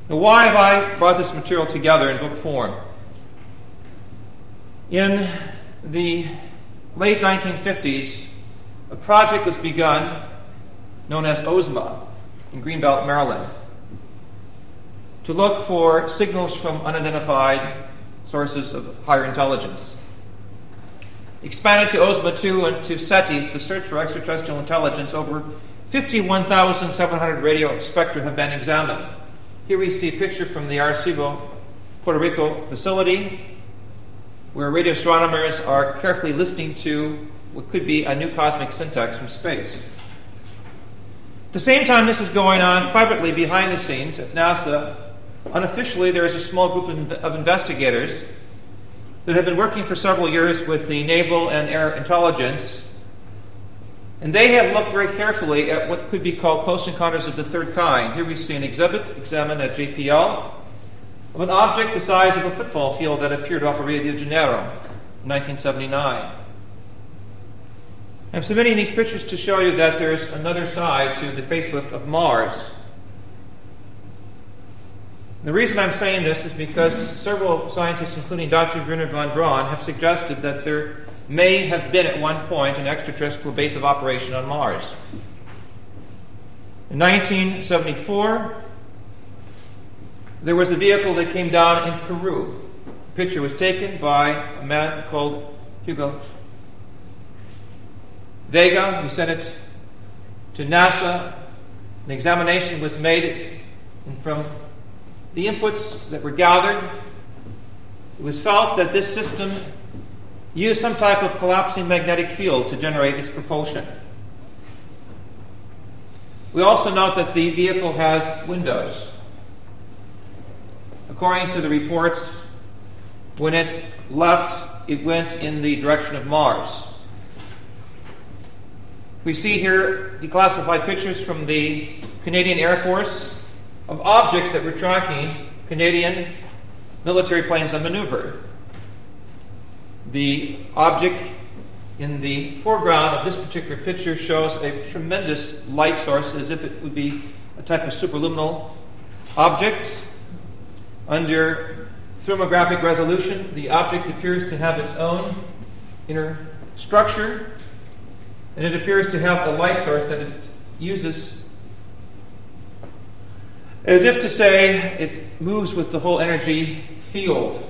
Now, why have I brought this material together in book form? In the late 1950s, a project was begun known as OSMA in Greenbelt, Maryland, to look for signals from unidentified sources of higher intelligence. Expanded to OSMA 2 and to SETIs, the search for extraterrestrial intelligence, over 51,700 radio spectra have been examined. Here we see a picture from the Arecibo, Puerto Rico facility, where radio astronomers are carefully listening to what could be a new cosmic syntax from space. At the same time this is going on privately behind the scenes at NASA, unofficially there is a small group of investigators that have been working for several years with the naval and air intelligence, and they have looked very carefully at what could be called close encounters of the third kind. Here we see an exhibit examined at JPL of an object the size of a football field that appeared off of Rio de Janeiro in 1979. I'm submitting these pictures to show you that there's another side to the facelift of Mars. The reason I'm saying this is because several scientists, including Dr. Werner von Braun, have suggested that there may have been at one point an extraterrestrial base of operation on Mars. In 1974, there was a vehicle that came down in Peru. The picture was taken by a man called Hugo Vega. We sent it to NASA. An examination was made, and from the inputs that were gathered, it was felt that this system used some type of collapsing magnetic field to generate its propulsion. We also note that the vehicle has windows. According to the reports, when it left, it went in the direction of Mars. We see here declassified pictures from the Canadian Air Force of objects that were tracking Canadian military planes on maneuver. The object in the foreground of this particular picture shows a tremendous light source, as if it would be a type of superluminal object. Under thermographic resolution, the object appears to have its own inner structure, and it appears to have a light source that it uses, as if to say it moves with the whole energy field.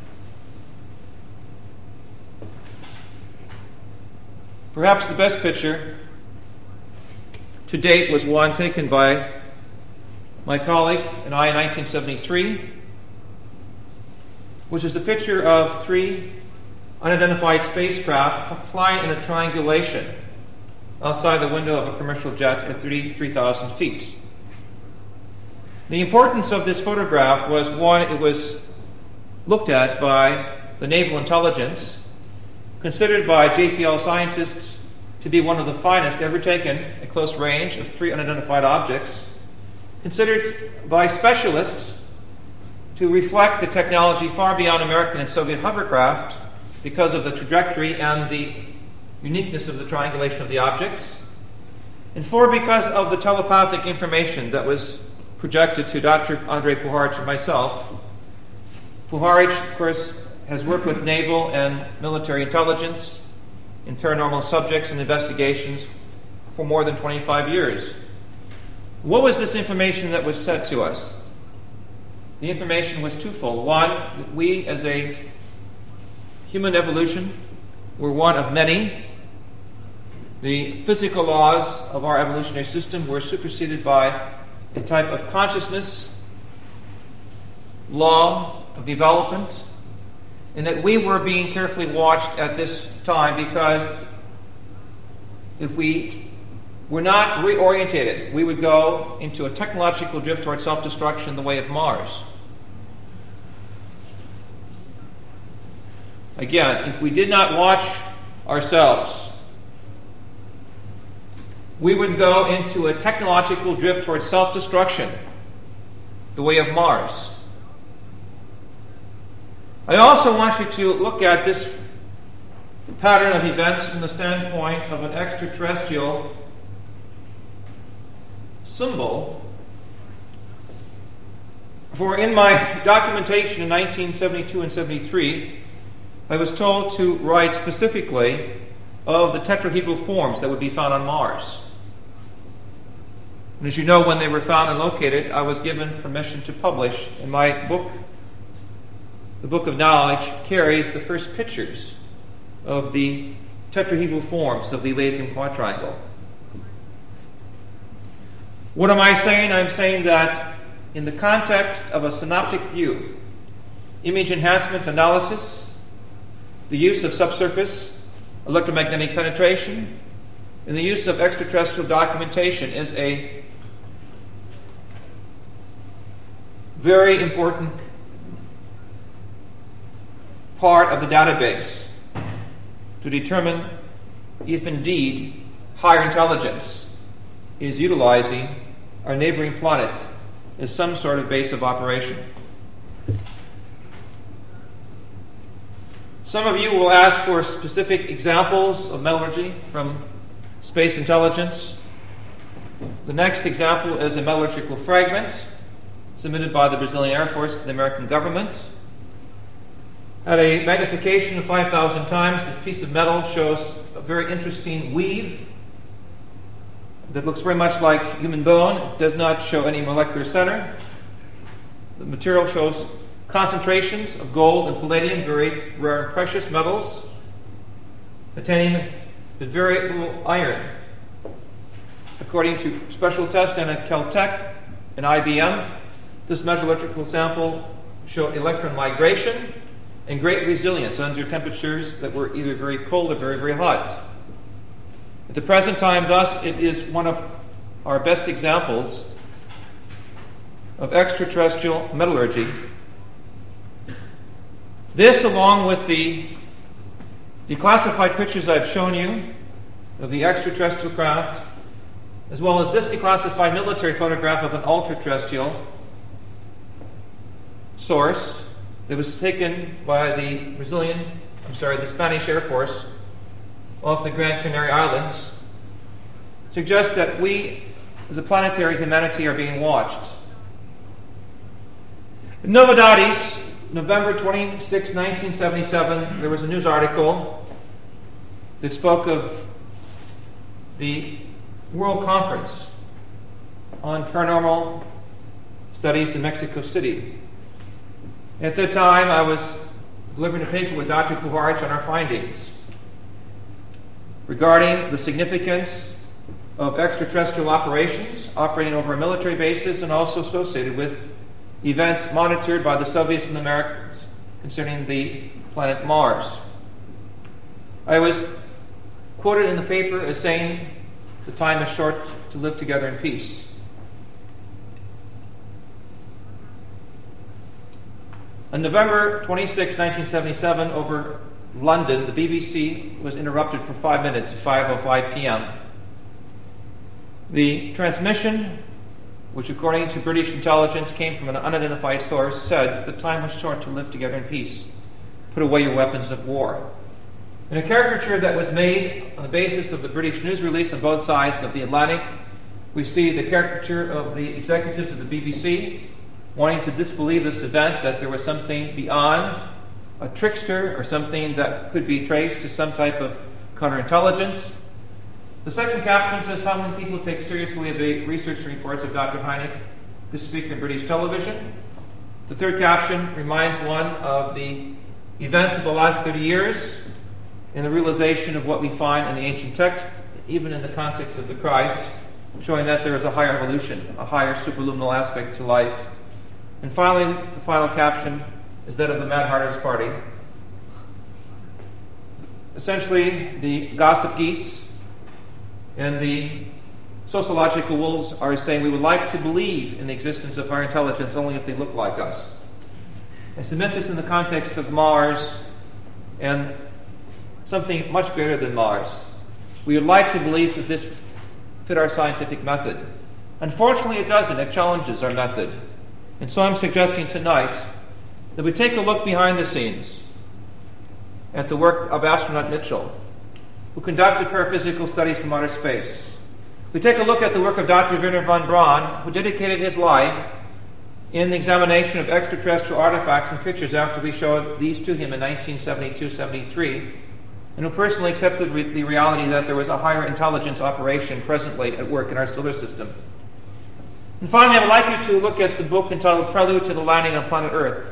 Perhaps the best picture to date was one taken by my colleague and I in 1973, which is a picture of 3 unidentified spacecraft flying in a triangulation outside the window of a commercial jet at 33,000 feet. The importance of this photograph was, one, it was looked at by the naval intelligence, considered by JPL scientists to be one of the finest ever taken at close range of 3 unidentified objects, considered by specialists to reflect a technology far beyond American and Soviet hovercraft because of the trajectory and the uniqueness of the triangulation of the objects, and 4, because of the telepathic information that was projected to Dr. Andrei Puharich and myself. Puharich, of course, has worked with naval and military intelligence in paranormal subjects and investigations for more than 25 years. What was this information that was said to us? The information was twofold. One, that we as a human evolution were one of many. The physical laws of our evolutionary system were superseded by a type of consciousness, law of development, and that we were being carefully watched at this time, because if we were not reorientated, we would go into a technological drift toward self-destruction the way of Mars. Again, if we did not watch ourselves, we would go into a technological drift towards self-destruction, the way of Mars. I also want you to look at this pattern of events from the standpoint of an extraterrestrial symbol For in my documentation in 1972 and 73, I was told to write specifically of the tetrahedral forms that would be found on Mars. And as you know, when they were found and located, I was given permission to publish. And my book, the Book of Knowledge, carries the first pictures of the tetrahedral forms of the Elysium Quadrangle. What am I saying? I'm saying that in the context of a synoptic view, image enhancement analysis, the use of subsurface electromagnetic penetration, and the use of extraterrestrial documentation is a very important part of the database to determine if indeed higher intelligence is utilizing our neighboring planet as some sort of base of operation. Some of you will ask for specific examples of metallurgy from space intelligence. The next example is a metallurgical fragment submitted by the Brazilian Air Force to the American government. At a magnification of 5,000 times, this piece of metal shows a very interesting weave that looks very much like human bone. It does not show any molecular center. The material shows concentrations of gold and palladium, very rare and precious metals, titanium, but very little iron. According to special tests done at Caltech and IBM, this metallurgical sample showed electron migration and great resilience under temperatures that were either very cold or very, very hot. At the present time, thus, it is one of our best examples of extraterrestrial metallurgy. This, along with the declassified pictures I've shown you of the extraterrestrial craft, as well as this declassified military photograph of an ultra-terrestrial source that was taken by the Spanish Air Force off the Gran Canaria Islands, suggests that we, as a planetary humanity, are being watched. In Novedades, November 26, 1977, there was a news article that spoke of the World Conference on Paranormal Studies in Mexico City. At that time, I was delivering a paper with Dr. Puharich on our findings regarding the significance of extraterrestrial operations operating over military bases and also associated with events monitored by the Soviets and the Americans concerning the planet Mars. I was quoted in the paper as saying, "The time is short to live together in peace." On November 26, 1977, over London, the BBC was interrupted for 5 minutes at 5:05 p.m. The transmission, which according to British intelligence came from an unidentified source, said, "The time was short to live together in peace. Put away your weapons of war." In a caricature that was made on the basis of the British news release on both sides of the Atlantic, we see the caricature of the executives of the BBC wanting to disbelieve this event, that there was something beyond a trickster or something that could be traced to some type of counterintelligence. The second caption says, "How many people take seriously the research reports of Dr. Hynek, this speaker in British television?" The third caption reminds one of the events of the last 30 years and the realization of what we find in the ancient text, even in the context of the Christ, showing that there is a higher evolution, a higher superluminal aspect to life. And finally, the final caption is that of the Mad Hatters Party. Essentially, the gossip geese and the sociological wolves are saying we would like to believe in the existence of higher intelligence only if they look like us. I submit this in the context of Mars and something much greater than Mars. We would like to believe that this fit our scientific method. Unfortunately, it doesn't. It challenges our method. And so I'm suggesting tonight that we take a look behind the scenes at the work of astronaut Mitchell, who conducted paraphysical studies from outer space. We take a look at the work of Dr. Wernher von Braun, who dedicated his life in the examination of extraterrestrial artifacts and pictures after we showed these to him in 1972-73, and who personally accepted the reality that there was a higher intelligence operation presently at work in our solar system. And finally, I would like you to look at the book entitled Prelude to the Landing on Planet Earth,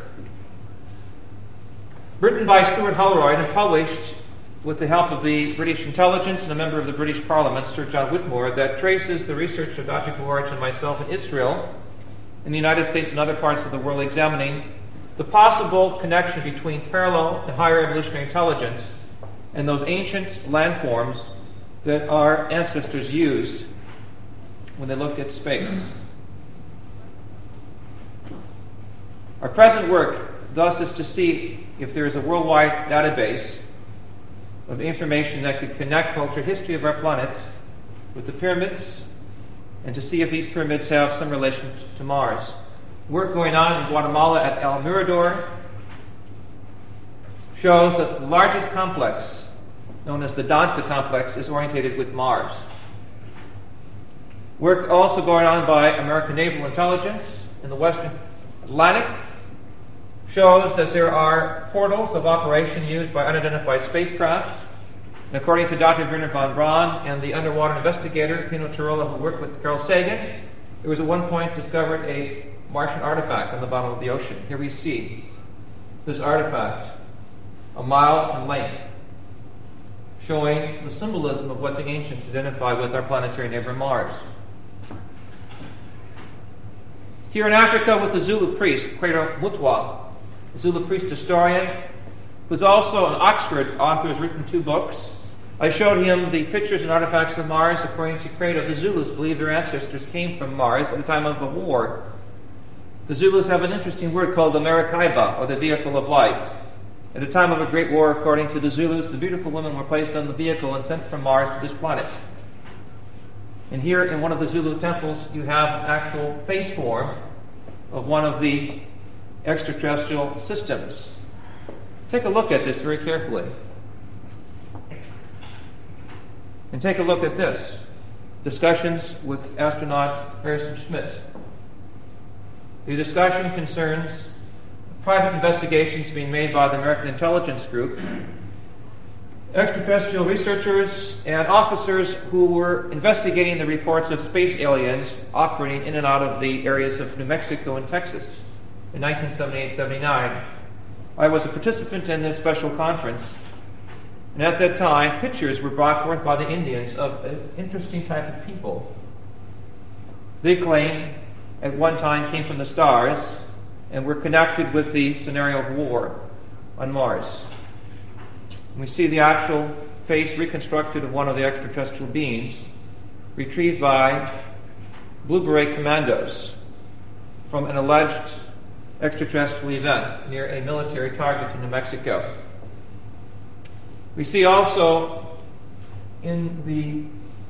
written by Stuart Holroyd and published with the help of the British intelligence and a member of the British Parliament, Sir John Whitmore, that traces the research of Dr. George and myself in Israel, in the United States and other parts of the world, examining the possible connection between parallel and higher evolutionary intelligence and those ancient landforms that our ancestors used when they looked at space. Our present work, thus, is to see if there is a worldwide database of information that could connect culture history of our planet with the pyramids, and to see if these pyramids have some relation to Mars. Work going on in Guatemala at El Mirador shows that the largest complex, known as the Danta complex, is orientated with Mars. Work also going on by American Naval Intelligence in the Western Atlantic shows that there are portals of operation used by unidentified spacecraft. And according to Dr. Werner von Braun and the underwater investigator Pino Turola, who worked with Carl Sagan, there was at one point discovered a Martian artifact on the bottom of the ocean. Here we see this artifact, a mile in length, showing the symbolism of what the ancients identified with our planetary neighbor Mars. Here in Africa with the Zulu priest, Credo Mutwa, a Zulu priest historian, who's also an Oxford author, has written 2 books. I showed him the pictures and artifacts of Mars. According to Credo, the Zulus believe their ancestors came from Mars at the time of a war. The Zulus have an interesting word called the Maracaiba, or the vehicle of light. At a time of a great war, according to the Zulus, the beautiful women were placed on the vehicle and sent from Mars to this planet. And here in one of the Zulu temples, you have an actual face form of one of the extraterrestrial systems. Take a look at this very carefully. And take a look at this. Discussions with astronaut Harrison Schmitt. The discussion concerns private investigations being made by the American Intelligence Group, extraterrestrial researchers and officers who were investigating the reports of space aliens operating in and out of the areas of New Mexico and Texas in 1978-79. I was a participant in this special conference, and at that time, pictures were brought forth by the Indians of an interesting type of people. They claim at one time came from the stars and were connected with the scenario of war on Mars. We see the actual face reconstructed of one of the extraterrestrial beings retrieved by Blue Beret commandos from an alleged extraterrestrial event near a military target in New Mexico. We see also in the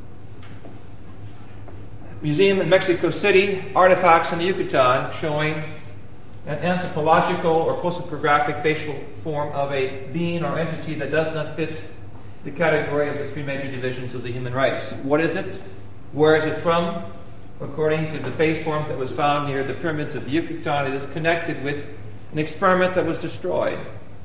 museum in Mexico City artifacts in the Yucatan showing an anthropological or post-graphic facial form of a being or entity that does not fit the category of the 3 major divisions of the human race. What is it? Where is it from? According to the face form that was found near the pyramids of the Yucatan, it is connected with an experiment that was destroyed.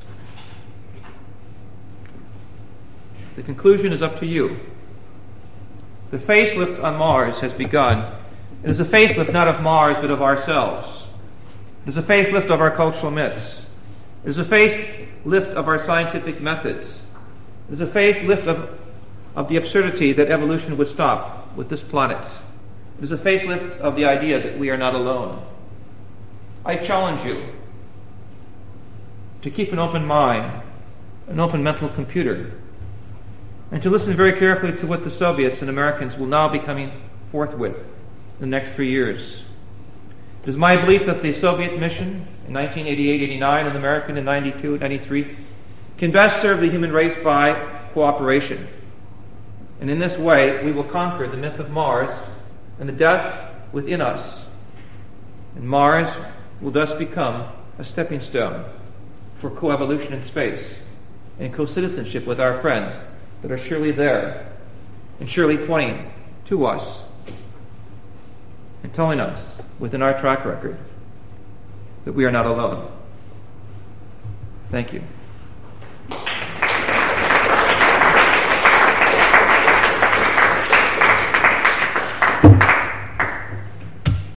The conclusion is up to you. The facelift on Mars has begun. It is a facelift not of Mars, but of ourselves. It is a facelift of our cultural myths. It is a facelift of our scientific methods. It is a facelift of the absurdity that evolution would stop with this planet. It is a facelift of the idea that we are not alone. I challenge you to keep an open mind, an open mental computer, and to listen very carefully to what the Soviets and Americans will now be coming forth with in the next 3 years. It is my belief that the Soviet mission in 1988-89 and the American in 92-93 can best serve the human race by cooperation. And in this way, we will conquer the myth of Mars and the death within us. And Mars will thus become a stepping stone for coevolution in space and co-citizenship with our friends that are surely there and surely pointing to us and telling us within our track record that we are not alone. Thank you.